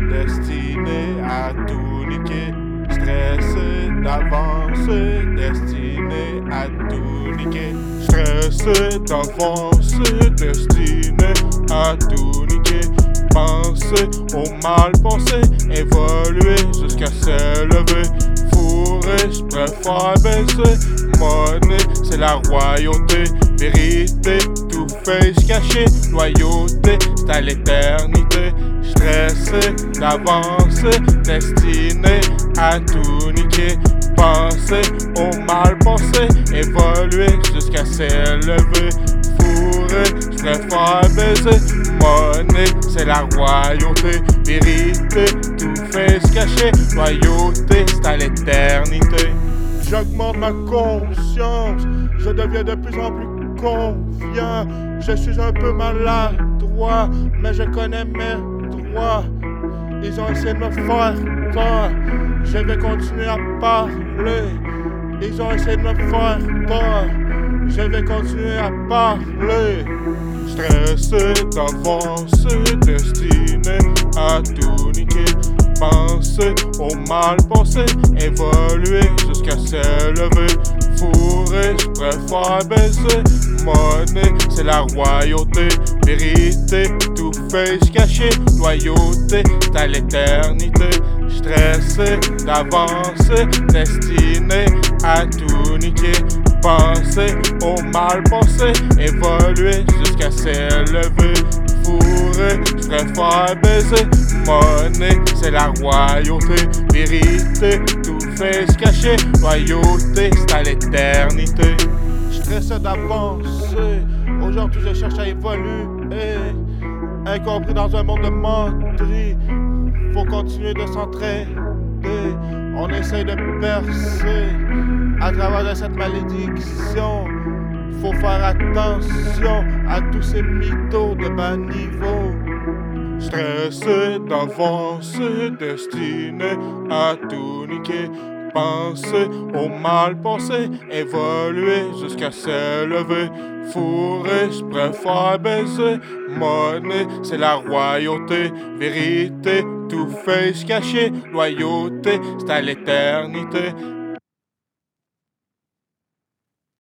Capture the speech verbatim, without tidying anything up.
destiné à tout niquer. Stressé d'avance, destiné à tout niquer. Stressé d'avance, destiné à tout niquer. Penser au mal pensé, évoluer jusqu'à s'élever. Fourré, je préfère baiser. Monnaie, c'est la royauté. Vérité, tout fait se cacher. Loyauté, c'est à l'éternité. Stressé d'avancer, destiné à tout niquer. Penser au mal pensé, évoluer jusqu'à s'élever. Fourré, je préfère baiser. Monnaie, c'est la royauté. Vérité, tout fait se cacher. Loyauté, c'est à l'éternité. J'augmente ma conscience, je deviens de plus en plus confiant. Je suis un peu maladroit, mais je connais mes droits. Ils ont essayé de me faire peur, je vais continuer à parler. Ils ont essayé de me faire peur, je vais continuer à parler. Stressé d'avance, destiné à tout niquer. Penser au mal pensé, évoluer jusqu'à s'élever. Fourré, je préfère baiser. Monnaie, c'est la royauté. Vérité, tout fait se cacher. Loyauté, c'est à l'éternité. Stressé d'avancer, destiné à tout niquer. Penser au mal pensé, évoluer jusqu'à s'élever. Fourré, je préfère baiser. Monnaie, c'est la royauté. Vérité, tout fait se cacher. Loyauté, c'est à l'éternité. Stressé d'avancer, aujourd'hui je cherche à évoluer. Incompris dans un monde de menterie, faut continuer de s'entraider. On essaye de percer à travers de cette malédiction. Faut faire attention à tous ces mythos de bas niveau. Stressé d'avancer, destiné à tout niquer. Penser au mal pensé, évoluer jusqu'à s'élever. Fourré, je préfère baiser. Monnaie, c'est la royauté. Vérité, tout fait se cacher. Loyauté, c'est à l'éternité.